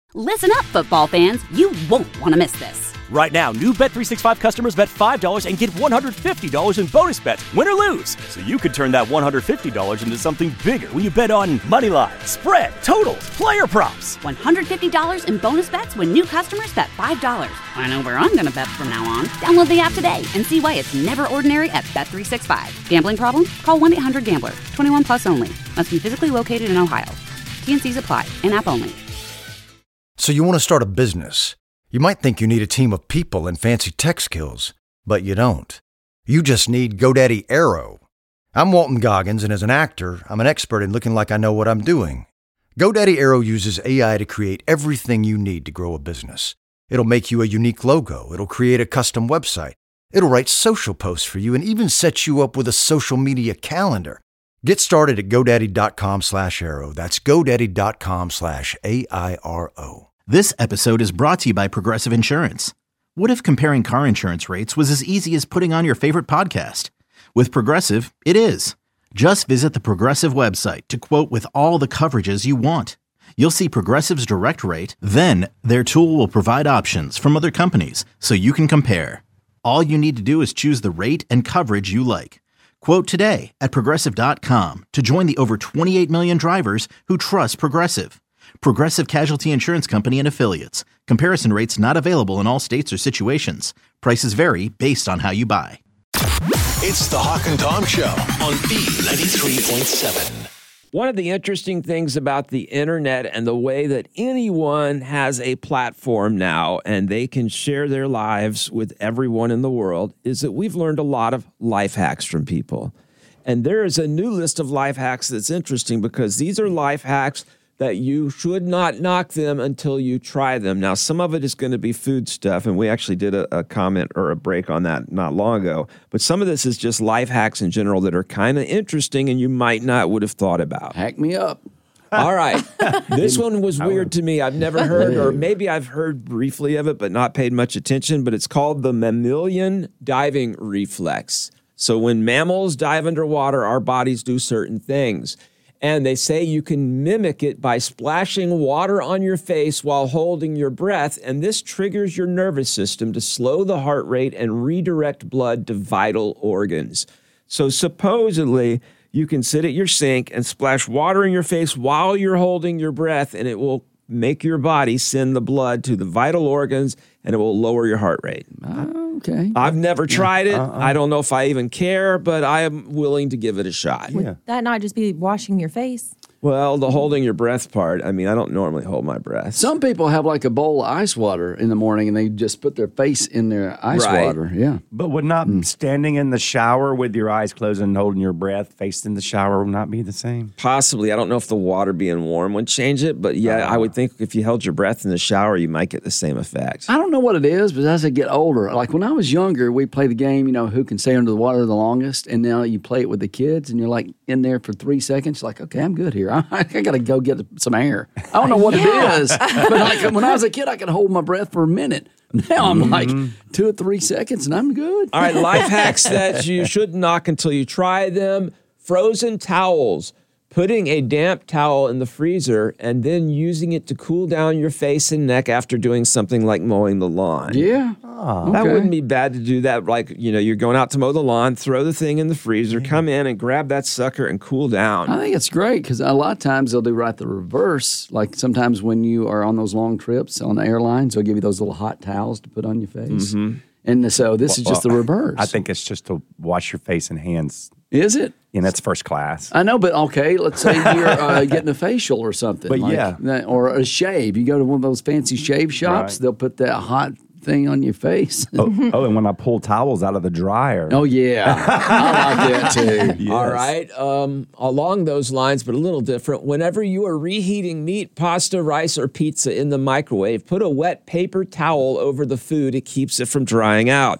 Listen up, football fans. You won't want to miss this. Right now, new Bet365 customers bet $5 and get $150 in bonus bets, win or lose. So you could turn that $150 into something bigger when you bet on money line, spread, totals, player props. $150 in bonus bets when new customers bet $5. I know where I'm going to bet from now on. Download the app today and see why it's never ordinary at Bet365. Gambling problem? Call 1-800-GAMBLER. 21 plus only. Must be physically located in Ohio. T&Cs apply. In-app only. So you want to start a business. You might think you need a team of people and fancy tech skills, but you don't. You just need GoDaddy Aero. I'm Walton Goggins, and as an actor, I'm an expert in looking like I know what I'm doing. GoDaddy Aero uses AI to create everything you need to grow a business. It'll make you a unique logo. It'll create a custom website. It'll write social posts for you and even set you up with a social media calendar. Get started at GoDaddy.com/Aero. That's GoDaddy.com/AIRO. This episode is brought to you by Progressive Insurance. What if comparing car insurance rates was as easy as putting on your favorite podcast? With Progressive, it is. Just visit the Progressive website to quote with all the coverages you want. You'll see Progressive's direct rate, then their tool will provide options from other companies so you can compare. All you need to do is choose the rate and coverage you like. Quote today at Progressive.com to join the over 28 million drivers who trust Progressive. Progressive Casualty Insurance Company and Affiliates. Comparison rates not available in all states or situations. Prices vary based on how you buy. It's the Hawk and Tom Show on B93.7. One of the interesting things about the internet and the way that anyone has a platform now and they can share their lives with everyone in the world is that we've learned a lot of life hacks from people. And there is a new list of life hacks that's interesting because these are life hacks that you should not knock them until you try them. Now, some of it is going to be food stuff, and we actually did a comment or a break on that not long ago. But some of this is just life hacks in general that are kind of interesting and you might not would have thought about. Hack me up. All right. This one was weird to me. I've never heard, or maybe I've heard briefly of it, but not paid much attention. But it's called the mammalian diving reflex. So when mammals dive underwater, our bodies do certain things. And they say you can mimic it by splashing water on your face while holding your breath. And this triggers your nervous system to slow the heart rate and redirect blood to vital organs. So supposedly you can sit at your sink and splash water in your face while you're holding your breath, and it will make your body send the blood to the vital organs, and it will lower your heart rate. Okay. I've never tried it. I don't know if I even care, but I am willing to give it a shot. Would that not just be washing your face? Well, the holding your breath part, I mean, I don't normally hold my breath. Some people have like a bowl of ice water in the morning and they just put their face in their ice water. Yeah. But would not standing in the shower with your eyes closed and holding your breath facing the shower would not be the same? Possibly. I don't know if the water being warm would change it, but yeah, I would think if you held your breath in the shower, you might get the same effect. I don't know what it is, but as I get older, like when I was younger, we played the game, you know, who can stay under the water the longest, and now you play it with the kids and you're like in there for 3 seconds, like, okay, I'm good here. I got to go get some air. I don't know what it is, but like when I was a kid, I could hold my breath for a minute. Now I'm like 2 or 3 seconds and I'm good. All right, life hacks that you shouldn't knock until you try them. Frozen towels. Putting a damp towel in the freezer and then using it to cool down your face and neck after doing something like mowing the lawn. Yeah. That wouldn't be bad to do that. Like, you know, you're going out to mow the lawn, throw the thing in the freezer, come in and grab that sucker and cool down. I think it's great because a lot of times they'll do right the reverse. Like sometimes when you are on those long trips on the airlines, they'll give you those little hot towels to put on your face. And so this is just the reverse. I think it's just to wash your face and hands. Is it? And that's first class. I know, but okay, let's say you're getting a facial or something. But like, or a shave. You go to one of those fancy shave shops, they'll put that hot thing on your face. And when I pull towels out of the dryer. Oh, yeah. I like that too. Yes. All right. Along those lines, but a little different. Whenever you are reheating meat, pasta, rice, or pizza in the microwave, put a wet paper towel over the food. It keeps it from drying out.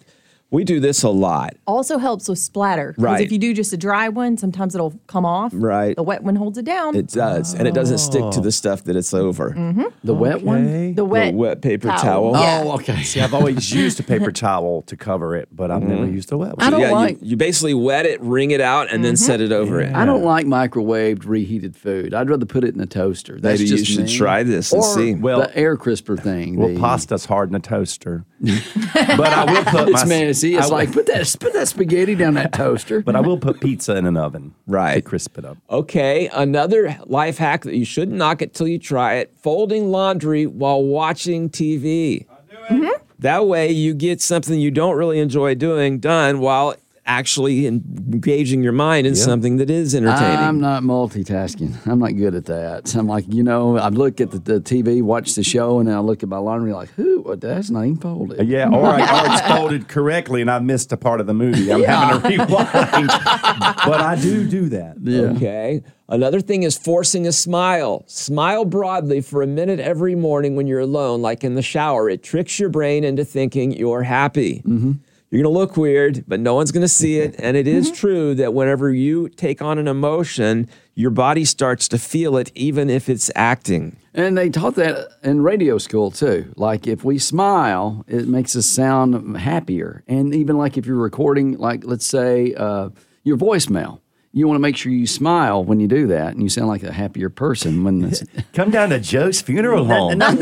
We do this a lot. Also helps with splatter. Because Right. if you do just a dry one, sometimes it'll come off. Right. The wet one holds it down. It does. And it doesn't stick to the stuff that it's over. The wet one? the wet, wet paper towel. Yeah. Oh, okay. See, I've always used a paper towel to cover it, but I've never used a wet one. I don't Yeah, like. you basically wet it, wring it out, and then set it over it. I don't like microwaved reheated food. I'd rather put it in a toaster. That's Maybe you just should me. try this and or see. Well- the air crisper thing. Well, the- pasta's hard in a toaster. But I will put It's messy. It's I- like put that spaghetti down that toaster. But I will put pizza in an oven. Right. To crisp it up. Okay, another life hack that you shouldn't knock it till you try it: folding laundry while watching TV. That way, you get something you don't really enjoy doing done while actually engaging your mind in something that is entertaining. I'm not multitasking. I'm not good at that. I'm like, I look at the TV, watch the show, and then I look at my laundry like, that's not even folded. Yeah, or it's folded correctly and I missed a part of the movie. I'm having to rewind. But I do that. Yeah. Okay. Another thing is forcing a smile. Smile broadly for a minute every morning when you're alone, like in the shower. It tricks your brain into thinking you're happy. You're going to look weird, but no one's going to see it. And it is true that whenever you take on an emotion, your body starts to feel it, even if it's acting. And they taught that in radio school too. Like if we smile, it makes us sound happier. And even like if you're recording, like let's say your voicemail, you want to make sure you smile when you do that, and you sound like a happier person when this. Come down to Joe's funeral home. No.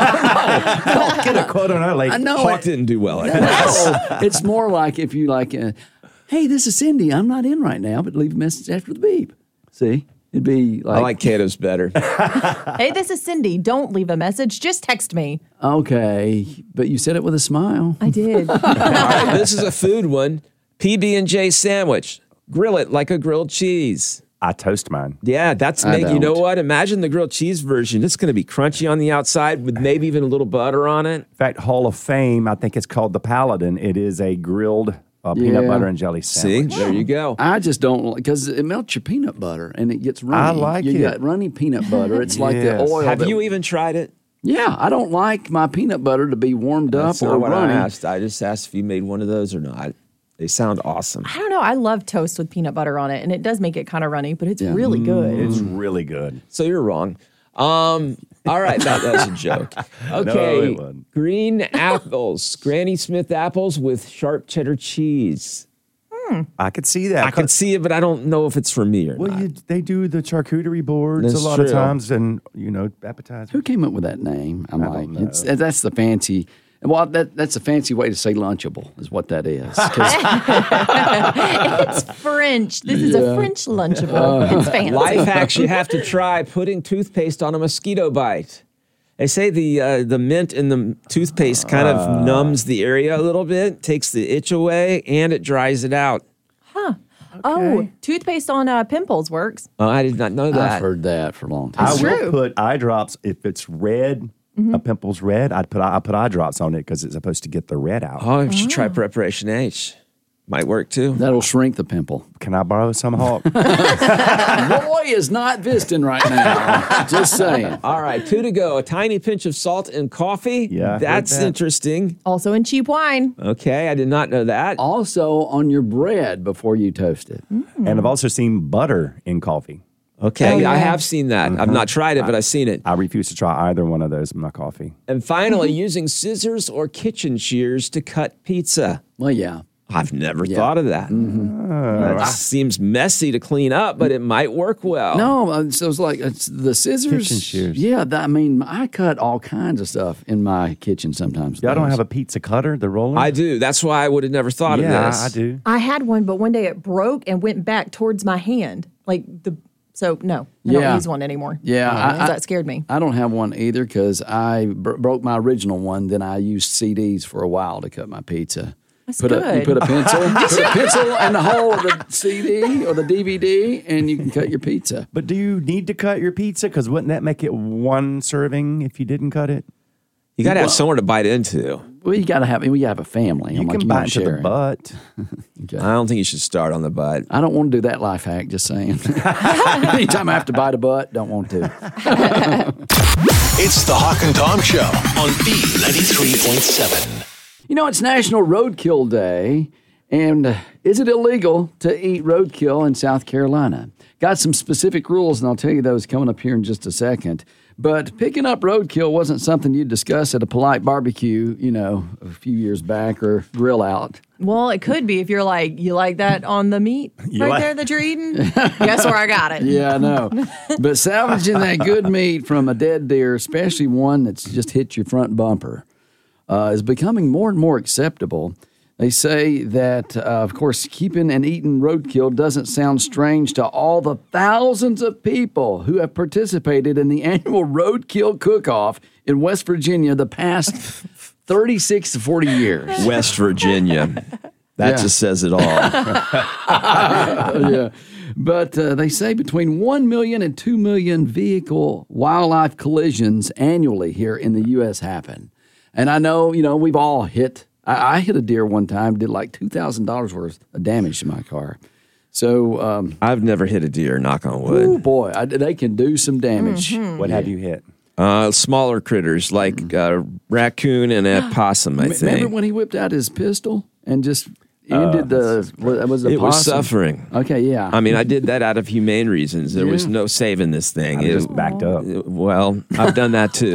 Get a quote on our lady. I know Hawk it. didn't do well at No, that. it's more like if you like, hey, this is Cindy. I'm not in right now, but leave a message after the beep. See, it'd be like, I like Cato's better. Hey, this is Cindy. Don't leave a message. Just text me. okay, but you said it with a smile. I did. All right, this is a food one. PB&J sandwich. Grill it like a grilled cheese. I toast mine. Yeah, that's I you know don't. what? Imagine the grilled cheese version. It's going to be crunchy on the outside with maybe even a little butter on it. In fact, Hall of Fame, I think it's called the Paladin. It is a grilled peanut Yeah. butter and jelly See, sandwich. there you go. I just don't because it melts your peanut butter and it gets runny. I like you it. got runny peanut butter. It's like the Yes. oil. Have that- you even tried it? Yeah, I don't like my peanut butter to be warmed up That's or not what runny. I asked. I just asked if you made one of those or not. They sound awesome. I don't know. I love toast with peanut butter on it, and it does make it kind of runny, but it's really good. It's really good. So you're wrong. All right, that's a joke. Okay, it wasn't. green apples, Granny Smith apples with sharp cheddar cheese. I could see that. I can see it, but I don't know if it's for me or Well, not. they do the charcuterie boards That's a lot of true. times, and appetizers. Who came up with that name? I'm like, don't know. that's the fancy. Well, that's a fancy way to say lunchable, is what that is. 'Cause It's French. This is a French Lunchable. It's fancy. Life hacks you have to try: putting toothpaste on a mosquito bite. They say the mint in the toothpaste kind of numbs the area a little bit, takes the itch away, and it dries it out. Oh, toothpaste on pimples works. Oh, I did not know I've that. heard that for a long time. I It's will true. put eye drops if it's red. A pimple's red. I put eye drops on it because it's supposed to get the red out. Oh, you should try Preparation H. Might work too. That'll shrink the pimple. Can I borrow some, Hawk? Roy is not visiting right now. Just saying. All right, 2 to go. A tiny pinch of salt in coffee. Yeah, I heard That's that. interesting. Also in cheap wine. Okay, I did not know that. Also on your bread before you toast it. And I've also seen butter in coffee. Okay, I have seen that. I've not tried it, but I've seen it. I refuse to try either one of those in my coffee. And finally, using scissors or kitchen shears to cut pizza. Well, yeah. I've never thought of that. That seems messy to clean up, but it might work well. No, so it's like the scissors. Kitchen shears. Yeah, I cut all kinds of stuff in my kitchen sometimes. Y'all don't have a pizza cutter, the roller? I do. That's why I would have never thought of this. I do. I had one, but one day it broke and went back towards my hand. So no, I Yeah. don't use one anymore. Yeah, Because that scared me. I don't have one either because I broke my original one. Then I used CDs for a while to cut my pizza. That's You good. put a pencil in the hole of the CD or the DVD, and you can cut your pizza. But do you need to cut your pizza? Because wouldn't that make it one serving if you didn't cut it? You got to have somewhere to bite into. Well, you gotta have a family. You I'm like, can gotta bite to the share it. butt. I don't think you should start on the butt. I don't want to do that life hack. Just saying. Anytime I have to bite a butt, don't want to. It's the Hawk and Tom Show on B93.7. You know, it's National Roadkill Day, and is it illegal to eat roadkill in South Carolina? Got some specific rules, and I'll tell you those coming up here in just a second. But picking up roadkill wasn't something you'd discuss at a polite barbecue, you know, a few years back or grill out. Well, it could be if you're like, you like that on the meat there that you're eating? Guess where I got it. Yeah, I know. But salvaging that good meat from a dead deer, especially one that's just hit your front bumper, is becoming more and more acceptable. They say that, of course, keeping and eating roadkill doesn't sound strange to all the thousands of people who have participated in the annual Roadkill Cook-Off in West Virginia the past 36 to 40 years. West Virginia. That just says it all. Yeah. But they say between 1 million and 2 million vehicle wildlife collisions annually here in the U.S. happen. And I know, you know, we've all hit. I hit a deer one time, did like $2,000 worth of damage to my car. So I've never hit a deer, knock on wood. Oh, boy, they can do some damage. Mm-hmm. What have you hit? Smaller critters like raccoon and a possum, I think. Remember when he whipped out his pistol and just ended the possum? It was suffering. Okay, yeah. I mean, I did that out of humane reasons. There was no saving this thing. I just backed up. Well, I've done that too.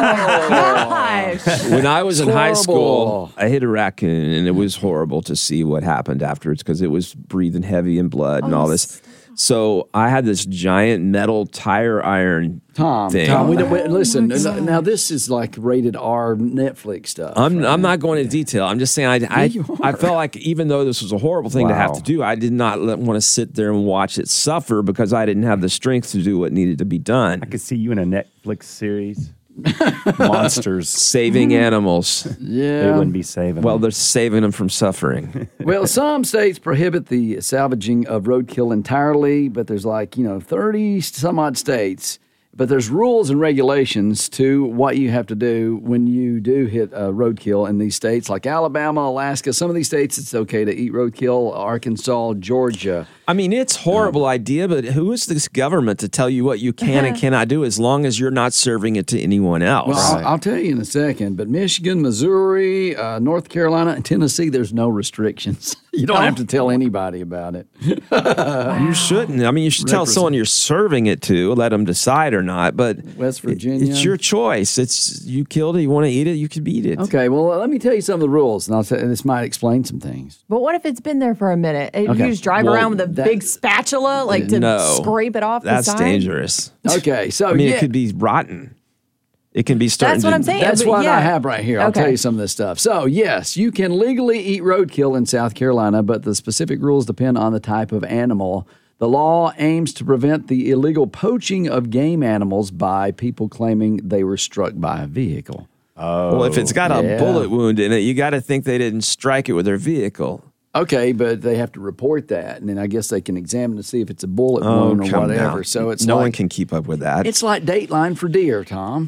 When I was in high school, I hit a raccoon, and it was horrible to see what happened afterwards because it was breathing heavy and blood and all this. So I had this giant metal tire iron thing. Tom, listen. Now this is like rated R Netflix stuff. I'm not going into detail. I'm just saying I felt like even though this was a horrible thing to have to do, I did not want to sit there and watch it suffer because I didn't have the strength to do what needed to be done. I could see you in a Netflix series. Monsters. Saving animals. Yeah. They wouldn't be saving Well, them. they're saving them from suffering. Well, some states prohibit the salvaging of roadkill entirely, but there's 30 some odd states. But there's rules and regulations to what you have to do when you do hit roadkill in these states, like Alabama, Alaska. Some of these states, it's okay to eat roadkill. Arkansas, Georgia. I mean, it's a horrible idea, but who is this government to tell you what you can and cannot do as long as you're not serving it to anyone else? Well, I'll tell you in a second, but Michigan, Missouri, North Carolina, and Tennessee, there's no restrictions. You don't have to tell anybody about it. You shouldn't. I mean, you should tell someone you're serving it to, let them decide or not, but West Virginia. it's your choice. You killed it, you want to eat it, you can eat it. Okay, well, let me tell you some of the rules, and this might explain some things. But what if it's been there for a minute? You just drive around with a big spatula, to scrape it off the side? That's dangerous. Okay, so I mean, it could be rotten. It can be starting That's what I'm saying. That's what I have right here. I'll Okay. tell you some of this stuff. So, yes, you can legally eat roadkill in South Carolina, but the specific rules depend on the type of animal. The law aims to prevent the illegal poaching of game animals by people claiming they were struck by a vehicle. Well, if it's got a bullet wound in it, you got to think they didn't strike it with their vehicle. Okay, but they have to report that, and then I guess they can examine to see if it's a bullet wound or come whatever. now. So it's no one can keep up with that. It's like Dateline for deer, Tom.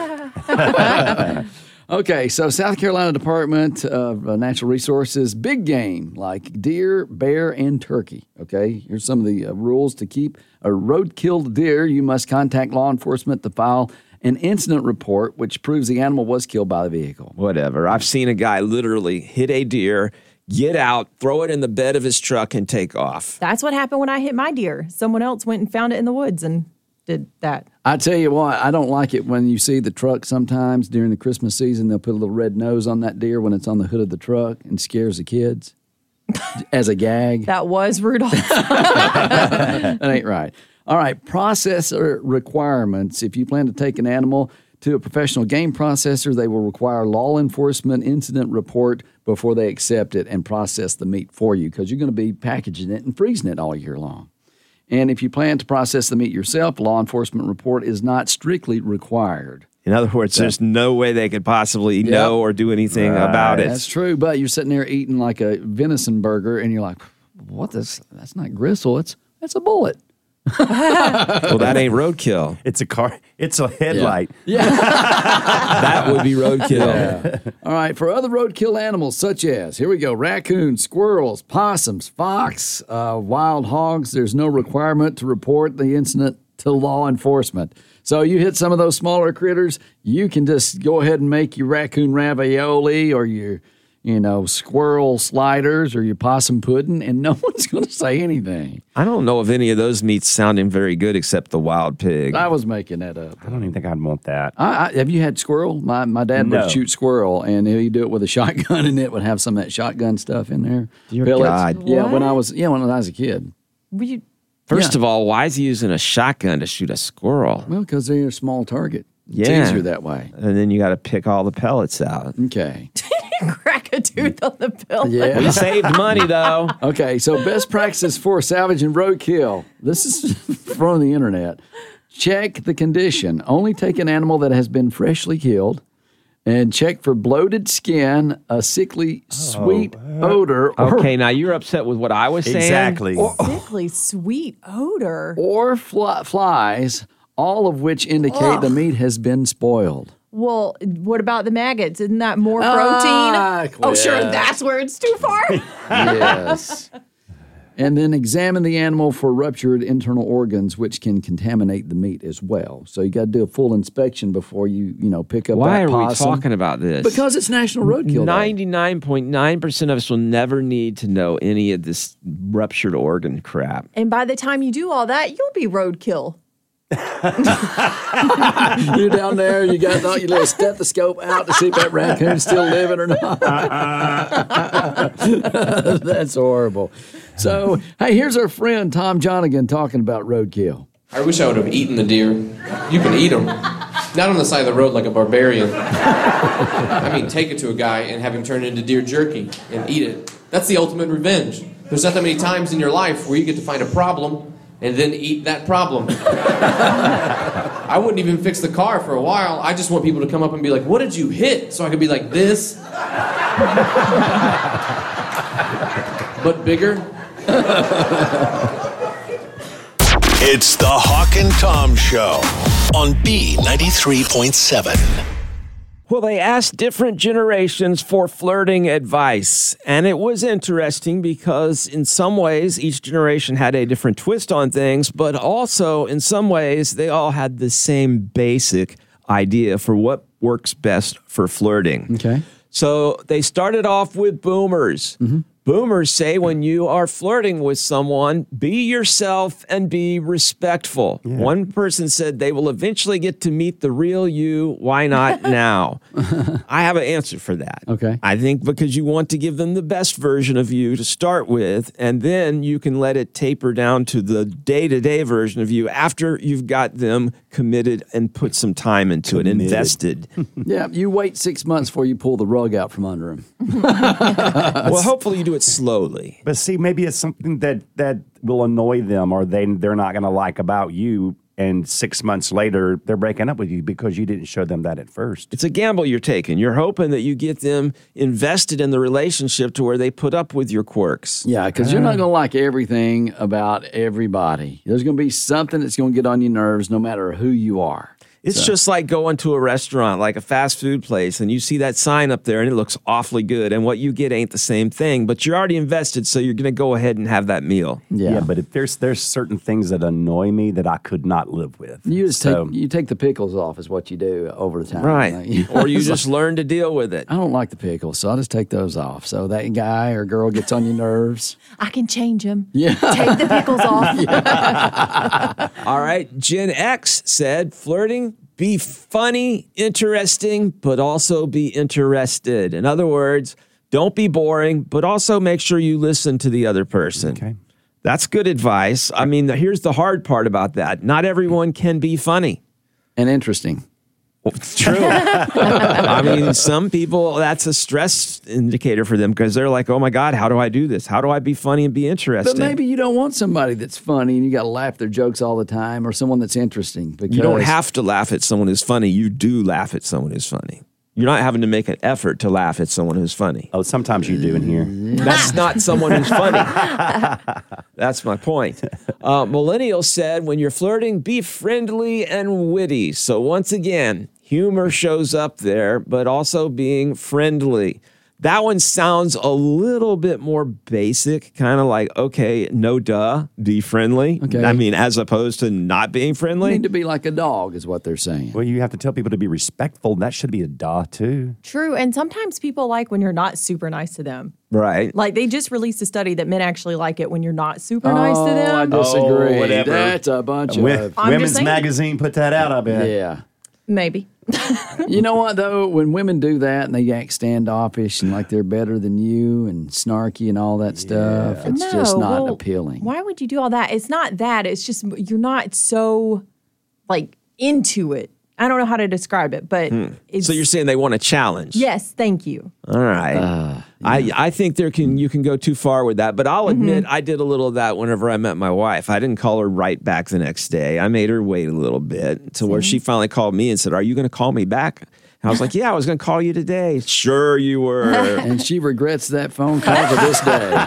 Okay, so South Carolina Department of Natural Resources, big game like deer, bear, and turkey. Okay, here's some of the rules to keep a road-killed deer. You must contact law enforcement to file an incident report which proves the animal was killed by the vehicle. Whatever. I've seen a guy literally hit a deer, get out, throw it in the bed of his truck, and take off. That's what happened when I hit my deer. Someone else went and found it in the woods and did that. I tell you what, I don't like it when you see the truck sometimes during the Christmas season. They'll put a little red nose on that deer when it's on the hood of the truck and scares the kids as a gag. That was Rudolph. That ain't right. All right, processor requirements. If you plan to take an animal to a professional game processor, they will require law enforcement incident report before they accept it and process the meat for you because you're going to be packaging it and freezing it all year long. And if you plan to process the meat yourself, law enforcement report is not strictly required. In other words, there's no way they could possibly know or do anything about it. That's true, but you're sitting there eating like a venison burger, and you're like, "What? That's not gristle. That's a bullet." Well, that ain't roadkill. It's a car. It's a headlight. Yeah. That would be roadkill. Yeah. All right, for other roadkill animals such as, here we go, raccoons, squirrels, possums, fox, wild hogs, there's no requirement to report the incident to law enforcement. So you hit some of those smaller critters, you can just go ahead and make your raccoon ravioli or your squirrel sliders or your possum pudding, and no one's going to say anything. I don't know of any of those meats sounding very good except the wild pig. I was making that up. I don't even think I'd want that. Have you had squirrel? My dad would shoot squirrel, and he'd do it with a shotgun, and it would have some of that shotgun stuff in there. Dear Pellets. God. Yeah, when I was a kid. First of all, why is he using a shotgun to shoot a squirrel? Well, because they're a small target. Yeah. It's easier that way. And then you got to pick all the pellets out. Okay. Crack a tooth on the pill. Yeah. We saved money, though. Okay, so best practices for salvage and roadkill. This is from the internet. Check the condition. Only take an animal that has been freshly killed. And check for bloated skin, a sickly, sweet odor. Okay, now you're upset with what I was saying? Exactly. Sickly sweet odor. Or flies, all of which indicate the meat has been spoiled. Well, what about the maggots? Isn't that more protein? Oh, sure, that's where it's too far. Yes. And then examine the animal for ruptured internal organs, which can contaminate the meat as well. So you got to do a full inspection before you pick up Why that are we possum. talking about this? Because it's National Roadkill Day. 99.9% of us will never need to know any of this ruptured organ crap. And by the time you do all that, you'll be roadkill. You're down there, you got your little stethoscope out to see if that raccoon's still living or not. That's horrible. So, hey, here's our friend Tom Jonigan talking about roadkill. I wish I would have eaten the deer. You can eat them. Not on the side of the road like a barbarian. I mean, take it to a guy and have him turn it into deer jerky and eat it. That's the ultimate revenge. There's not that many times in your life where you get to find a problem and then eat that problem. I wouldn't even fix the car for a while. I just want people to come up and be like, what did you hit? So I could be like this. But bigger. It's the Hawk and Tom Show on B93.7. Well, they asked different generations for flirting advice, and it was interesting because in some ways each generation had a different twist on things, but also in some ways they all had the same basic idea for what works best for flirting. Okay. So they started off with boomers. Mm-hmm. Boomers say when you are flirting with someone, be yourself and be respectful. Yeah. One person said they will eventually get to meet the real you. Why not now? I have an answer for that. Okay. I think because you want to give them the best version of you to start with, and then you can let it taper down to the day-to-day version of you after you've got them committed and put some time into it, invested. Yeah, you wait 6 months before you pull the rug out from under them. Well, hopefully you do it slowly. But see, maybe it's something that will annoy them or they're not going to like about you. And 6 months later, they're breaking up with you because you didn't show them that at first. It's a gamble you're taking. You're hoping that you get them invested in the relationship to where they put up with your quirks. Yeah, because you're not going to like everything about everybody. There's going to be something that's going to get on your nerves no matter who you are. It's just like going to a restaurant, like a fast food place, and you see that sign up there and it looks awfully good, and what you get ain't the same thing, but you're already invested, so you're going to go ahead and have that meal. Yeah, but if there's certain things that annoy me that I could not live with. You just take the pickles off is what you do over the time. Right. Or you just learn to deal with it. I don't like the pickles, so I'll just take those off. So that guy or girl gets on your nerves. I can change him. Yeah. Take the pickles off. All right. Gen X said flirting, be funny, interesting, but also be interested. In other words, don't be boring, but also make sure you listen to the other person. Okay. That's good advice. I mean, here's the hard part about that. Not everyone can be funny. And interesting. Well, it's true. I mean, some people, that's a stress indicator for them because they're like, oh my God, how do I do this? How do I be funny and be interesting? But maybe you don't want somebody that's funny and you got to laugh their jokes all the time, or someone that's interesting. Because you don't have to laugh at someone who's funny. You do laugh at someone who's funny. You're not having to make an effort to laugh at someone who's funny. Oh, sometimes you do in here. That's not someone who's funny. That's my point. Millennials said, when you're flirting, be friendly and witty. So once again, humor shows up there, but also being friendly. That one sounds a little bit more basic, kind of like, okay, no duh, be friendly. Okay. I mean, as opposed to not being You friendly. need to be like a dog, is what they're saying. Well, you have to tell people to be respectful. That should be a duh, too. True. And sometimes people like when you're not super nice to them. Right. Like they just released a study that men actually like it when you're not super nice to I them. disagree. whatever. That's a bunch of... I'm just Women's saying. Magazine put that out, I bet. Yeah. Maybe. You know what, though? When women do that and they act standoffish and like they're better than you and snarky and all that stuff, it's just not appealing. Why would you do all that? It's not that. It's just you're not so like into it. I don't know how to describe it, but it's, So you're saying they want a challenge? yes, thank you. All right. I think you can go too far with that, but I'll admit I did a little of that whenever I met my wife. I didn't call her right back the next day. I made her wait a little bit to where she finally called me and said, "Are you going to call me back?" And I was like, "Yeah, I was going to call you today." "Sure you were." And she regrets that phone call to this day.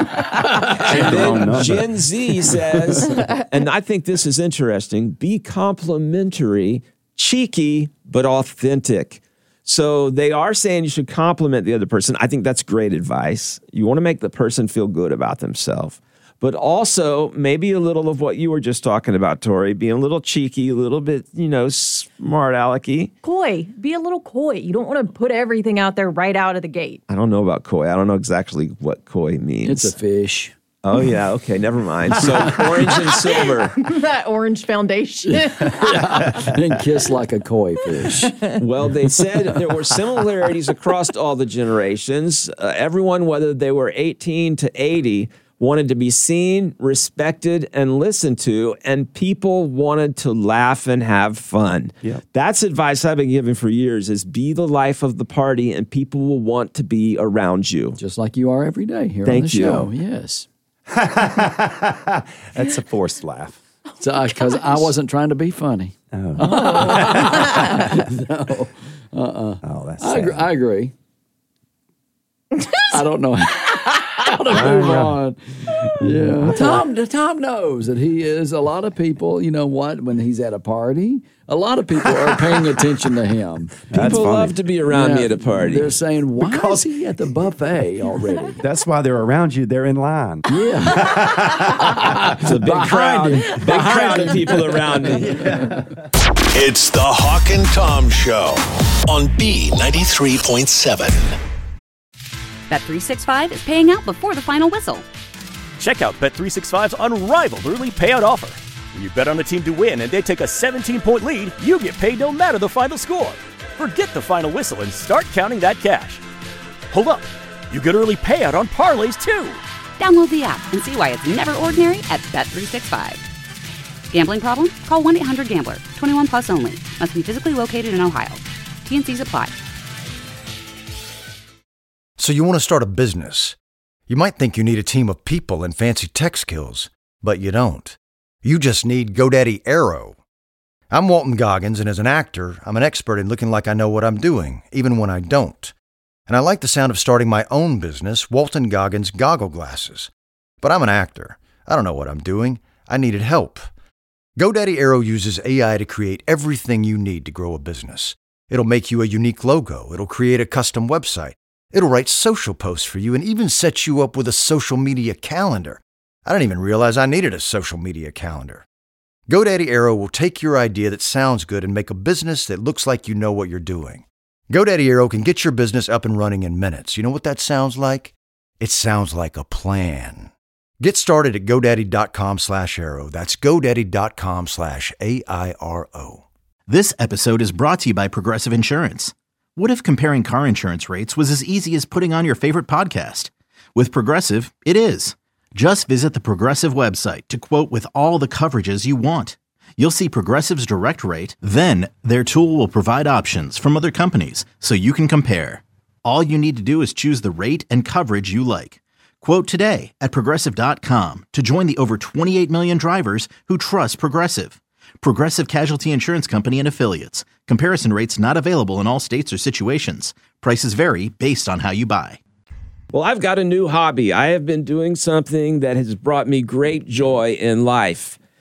And then Gen Z says, and I think this is interesting, be complimentary, cheeky, but authentic. So they are saying you should compliment the other person. I think that's great advice. You want to make the person feel good about themselves. But also maybe a little of what you were just talking about, Tori, being a little cheeky, a little bit, smart alecky. Coy. Be a little coy. You don't want to put everything out there right out of the gate. I don't know about coy. I don't know exactly what coy means. It's a fish. Oh, yeah. Okay. Never mind. So orange and silver. That orange foundation. And kiss like a koi fish. Well, they said there were similarities across all the generations. Everyone, whether they were 18 to 80, wanted to be seen, respected, and listened to, and people wanted to laugh and have fun. Yep. That's advice I've been giving for years, is be the life of the party, and people will want to be around you. Just like you are every day here on Thank the you. show. Yes. That's a forced laugh. Because I wasn't trying to be funny. Oh, No. oh that's I sad. agree. I don't know how to move on. Yeah. Tom knows that he is a lot of people, you know what, when he's at a party, a lot of people are paying attention to him. That's People funny. love to be around me at a party. They're saying, why is he at the buffet already? That's why they're around you. They're in line. Yeah. It's a big crowd. Big crowd of people around me. It's the Hawk and Tom Show on B93.7. Bet365 is paying out before the final whistle. Check out Bet365's unrivaled early payout offer. When you bet on a team to win and they take a 17-point lead, you get paid no matter the final score. Forget the final whistle and start counting that cash. Hold up. You get early payout on parlays too. Download the app and see why it's never ordinary at Bet365. Gambling problem? Call 1-800-GAMBLER. 21 plus only. Must be physically located in Ohio. T&Cs apply. So you want to start a business. You might think you need a team of people and fancy tech skills, but you don't. You just need GoDaddy Aero. I'm Walton Goggins, and as an actor, I'm an expert in looking like I know what I'm doing, even when I don't. And I like the sound of starting my own business, Walton Goggins Goggle Glasses. But I'm an actor. I don't know what I'm doing. I needed help. GoDaddy Aero uses AI to create everything you need to grow a business. It'll make you a unique logo. It'll create a custom website. It'll write social posts for you and even set you up with a social media calendar. I didn't even realize I needed a social media calendar. GoDaddy Aero will take your idea that sounds good and make a business that looks like you know what you're doing. GoDaddy Aero can get your business up and running in minutes. You know what that sounds like? It sounds like a plan. Get started at GoDaddy.com/Aero. That's GoDaddy.com/AIRO. This episode is brought to you by Progressive Insurance. What if comparing car insurance rates was as easy as putting on your favorite podcast? With Progressive, it is. Just visit the Progressive website to quote with all the coverages you want. You'll see Progressive's direct rate, then their tool will provide options from other companies so you can compare. All you need to do is choose the rate and coverage you like. Quote today at Progressive.com to join the over 28 million drivers who trust Progressive. Progressive Casualty Insurance Company and Affiliates. Comparison rates not available in all states or situations. Prices vary based on how you buy. Well, I've got a new hobby. I have been doing something that has brought me great joy in life.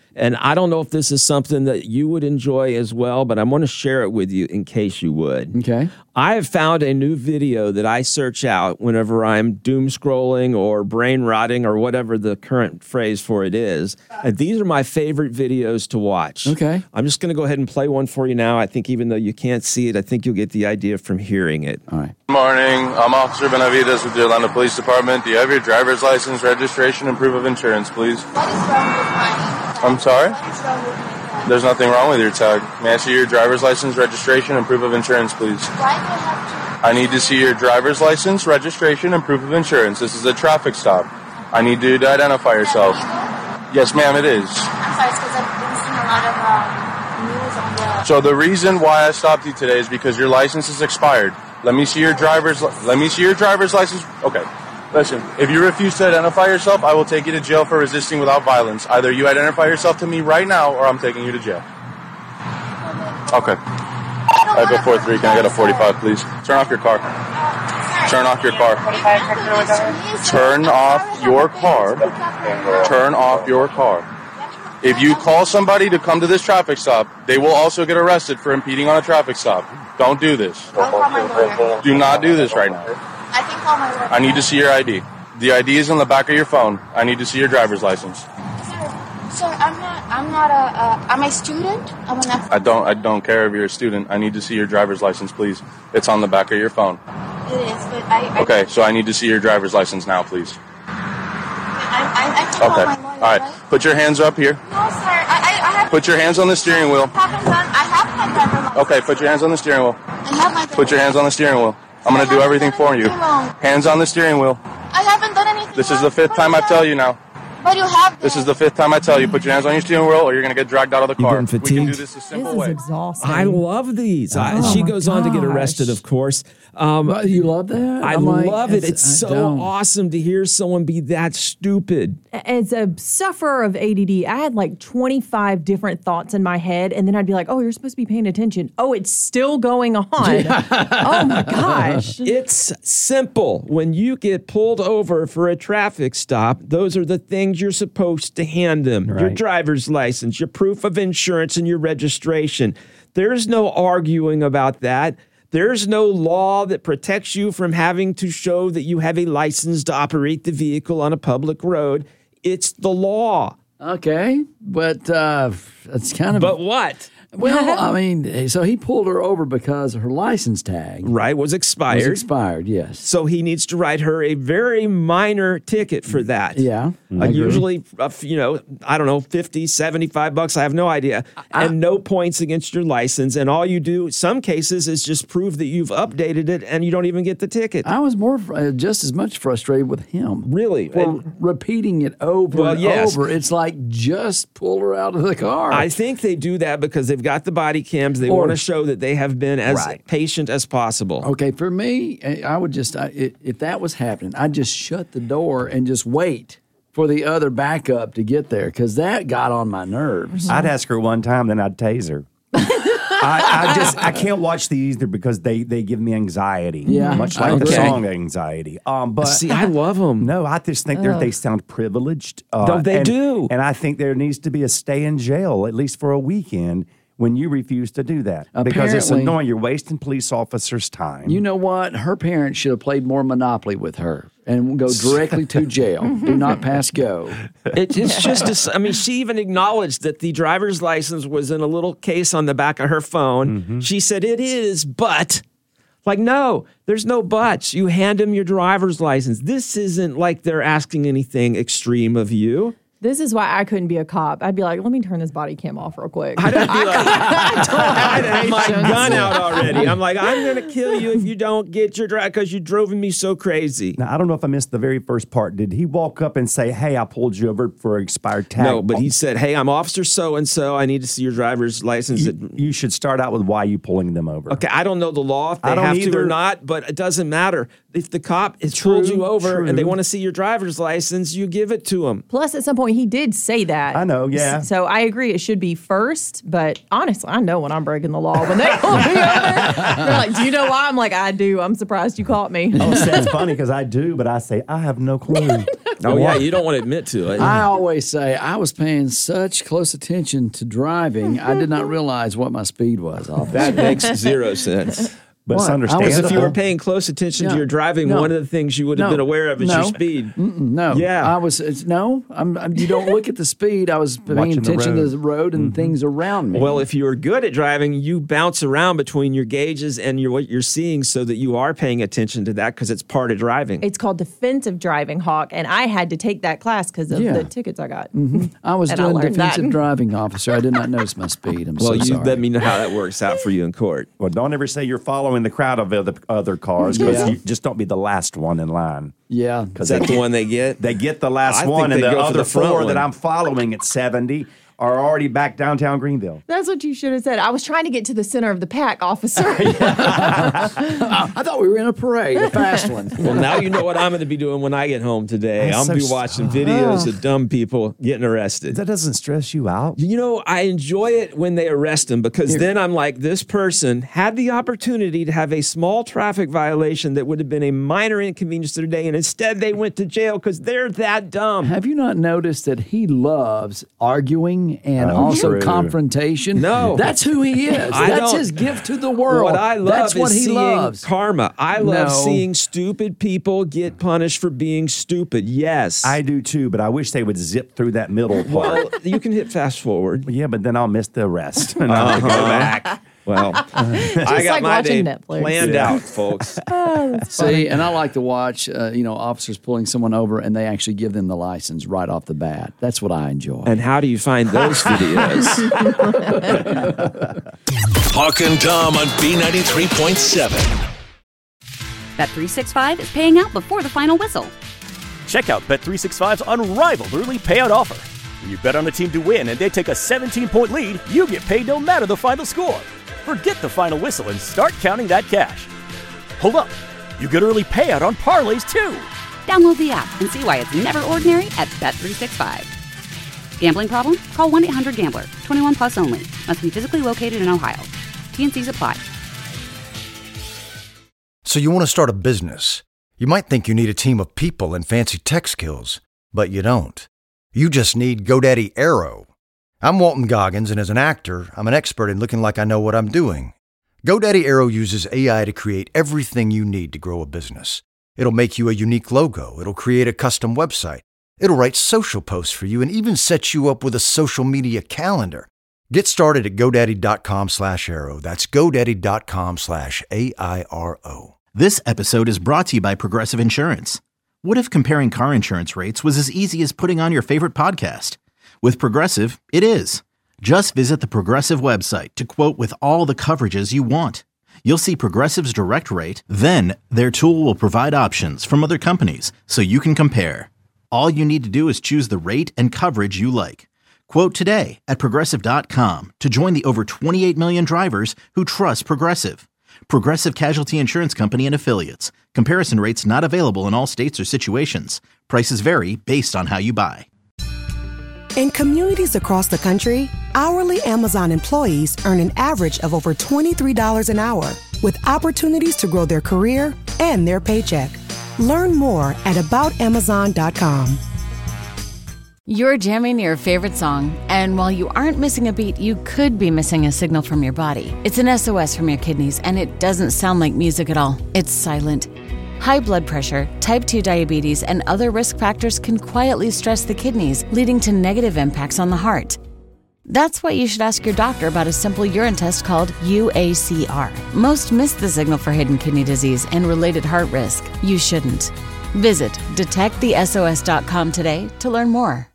And I don't know if this is something that you would enjoy as well, but I'm going to share it with you in case you would. Okay. I have found a new video that I search out whenever I'm doom scrolling or brain rotting or whatever the current phrase for it is. And these are my favorite videos to watch. Okay. I'm just going to go ahead and play one for you now. I think even though you can't see it, I think you'll get the idea from hearing it. All right. Good morning. I'm Officer Benavides with the Atlanta Police Department. Do you have your driver's license, registration, and proof of insurance, please? What is wrong with mine? I'm sorry? What is wrong with my tag? There's nothing wrong with your tag. May I see your driver's license, registration, and proof of insurance, please? Why do I have to? I need to see your driver's license, registration, and proof of insurance. This is a traffic stop. I need you to identify yourself. Yes, ma'am, it is. I'm sorry, it's because I've been seeing a lot of news on the... So the reason why I stopped you today is because your license is expired. Let me see your driver's license. Okay. Listen, if you refuse to identify yourself, I will take you to jail for resisting without violence. Either you identify yourself to me right now, or I'm taking you to jail. Okay. I have a 4-3. Can I get a 45, please? Turn off your car. Turn off your car. Turn off your car. Turn off your car. If you call somebody to come to this traffic stop, they will also get arrested for impeding on a traffic stop. Don't do this. Do not do this right now. I can call my lawyer. I need to see your ID. The ID is in the back of your phone. I need to see your driver's license. Sir, I'm a student. I don't care if you're a student. I need to see your driver's license, please. It's on the back of your phone. It is, but I Okay, so I need to see your driver's license now, please. I can call Okay. my lawyer. All right. Put your hands up here. No, sir. I have. Put your hands on the steering wheel. I have my driver's license. Okay, put your hands on the steering wheel. I have my. Put your hands on the steering wheel. I'm going to do everything for you. Hands on the steering wheel. I haven't done anything. This is the 5th time I tell you now. But you have. This is the 5th time I tell you. Put your hands on your steering wheel or you're going to get dragged out of the car. getting fatigued? We can do this a simple way. Exhausting. I love these. Oh She my goes on to get arrested, gosh. of course. You love that? I I'm like, love it. It's I so don't. awesome to hear someone be that stupid. As a sufferer of ADD, I had like 25 different thoughts in my head, and then I'd be like, oh, you're supposed to be paying attention. Oh, it's still going on. Oh my gosh. It's simple. When you get pulled over for a traffic stop, those are the things you're supposed to hand them. Your Right. driver's license, your proof of insurance, and your registration. There's no arguing about that. There's no law that protects you from having to show that you have a license to operate the vehicle on a public road. It's the law. Okay, but that's kind of. But what? Well, I mean, so he pulled her over because her license tag Right, was expired. was expired. Yes. So he needs to write her a very minor ticket for that. Yeah. I agree. Usually, I don't know, $50, $75. I have no idea. And no points against your license. And all you do, some cases, is just prove that you've updated it and you don't even get the ticket. I was more just as much frustrated with him. Really? For repeating it over Well, and yes. over. It's like, just pull her out of the car. I think they do that because they've got the body cams. They Or- want to show that they have been as Right. patient as possible. Okay, for me, I would just, if that was happening, I'd just shut the door and just wait for the other backup to get there because that got on my nerves. I'd ask her one time, then I'd tase her. I can't watch these either because they give me anxiety. Yeah, much I like the agree. song anxiety. But See, I love them. no, I just think they sound privileged. They do. And I think there needs to be a stay in jail at least for a weekend when you refuse to do that because it's Apparently- annoying. You're wasting police officers' time. You know what? Her parents should have played more Monopoly with her and go directly to jail. Do not pass go. It's just, I mean, she even acknowledged that the driver's license was in a little case on the back of her phone. She said, it is, but. Like, no, there's no buts. You hand them your driver's license. This isn't like they're asking anything extreme of you. This is why I couldn't be a cop. I'd be like, let me turn this body cam off real quick. I'd have my gun out already. I'm like, I'm going to kill you if you don't get your drive because you're driving me so crazy. Now, I don't know if I missed the very first part. Did he walk up and say, hey, I pulled you over for expired tag? No, but he said, hey, I'm Officer So-and-so. I need to see your driver's license. You should start out with why you pulling them over. Okay, I don't know the law if they I don't have to or either. not, but it doesn't matter. If the cop has pulled you over and they true. want to see your driver's license, you give it to them. Plus, at some point, he did say that. I know, yeah. So I agree it should be first, but honestly, I know when I'm breaking the law. When they pull me over, they're like, do you know why? I'm like, I do. I'm surprised you caught me. Oh, so that's funny because I do, but I say, I have no clue. Oh, yeah, you don't want to admit to it. I always say I was paying such close attention to driving, I did not realize what my speed was. Officer. That makes zero sense. But it's What? understandable. Because if you were paying close attention to your driving, one of the things you would have been aware of is your speed. No. Yeah. I was. You don't look at the speed. I was paying Watching the attention to road. the road and things around me. Well, if you are good at driving, you bounce around between your gauges and what you're seeing so that you are paying attention to that because it's part of driving. It's called defensive driving, Hawk, and I had to take that class because of the tickets I got. I was And I doing learned defensive that. driving, officer. I did not notice my speed. I'm Well, so you sorry. let me know how that works out for you in court. Well, don't ever say you're following the crowd of other cars because you just don't be the last one in line. Yeah. Is that the one they get? They get the last I think one, and they the go for other the front four one. that I'm following at 70 are already back downtown Greenville. That's what you should have said. I was trying to get to the center of the pack, officer. I thought we were in a parade, a fast one. Well, now you know what I'm going to be doing when I get home today. That's I'm going to so be watching videos of dumb people getting arrested. That doesn't stress you out? You know, I enjoy it when they arrest them because then I'm like, this person had the opportunity to have a small traffic violation that would have been a minor inconvenience to their day, and instead they went to jail because they're that dumb. Have you not noticed that he loves arguing and also true. confrontation? No. That's who he is. I That's don't- his gift to the world. What I love That's what is he seeing loves. karma. I love No. seeing stupid people get punished for being stupid. Yes. I do too, but I wish they would zip through that middle part. Well, you can hit fast forward. Yeah, but then I'll miss the rest. And I'll have to go back. Well, I got like my day watching Netflix. planned out, folks. See, and I like to watch, officers pulling someone over and they actually give them the license right off the bat. That's what I enjoy. And how do you find those videos? Hawk and Tom on B93.7. Bet365 is paying out before the final whistle. Check out Bet365's unrivaled early payout offer. When you bet on a team to win and they take a 17-point lead, you get paid no matter the final score. Forget the final whistle and start counting that cash. Hold up. You get early payout on parlays too. Download the app and see why it's never ordinary at Bet365. Gambling problem? Call 1-800-GAMBLER. 21 plus only. Must be physically located in Ohio. T&Cs apply. So you want to start a business. You might think you need a team of people and fancy tech skills, but you don't. You just need GoDaddy Aero. I'm Walton Goggins, and as an actor, I'm an expert in looking like I know what I'm doing. GoDaddy Aero uses AI to create everything you need to grow a business. It'll make you a unique logo. It'll create a custom website. It'll write social posts for you and even set you up with a social media calendar. Get started at GoDaddy.com/Aero. That's GoDaddy.com/AIRO. This episode is brought to you by Progressive Insurance. What if comparing car insurance rates was as easy as putting on your favorite podcast? With Progressive, it is. Just visit the Progressive website to quote with all the coverages you want. You'll see Progressive's direct rate, then their tool will provide options from other companies so you can compare. All you need to do is choose the rate and coverage you like. Quote today at Progressive.com to join the over 28 million drivers who trust Progressive. Progressive Casualty Insurance Company and Affiliates. Comparison rates not available in all states or situations. Prices vary based on how you buy. In communities across the country, hourly Amazon employees earn an average of over $23 an hour, with opportunities to grow their career and their paycheck. Learn more at aboutamazon.com. You're jamming your favorite song, and while you aren't missing a beat, you could be missing a signal from your body. It's an SOS from your kidneys, and it doesn't sound like music at all. It's silent. High blood pressure, type 2 diabetes, and other risk factors can quietly stress the kidneys, leading to negative impacts on the heart. That's why you should ask your doctor about a simple urine test called UACR. Most miss the signal for hidden kidney disease and related heart risk. You shouldn't. Visit detectthesos.com today to learn more.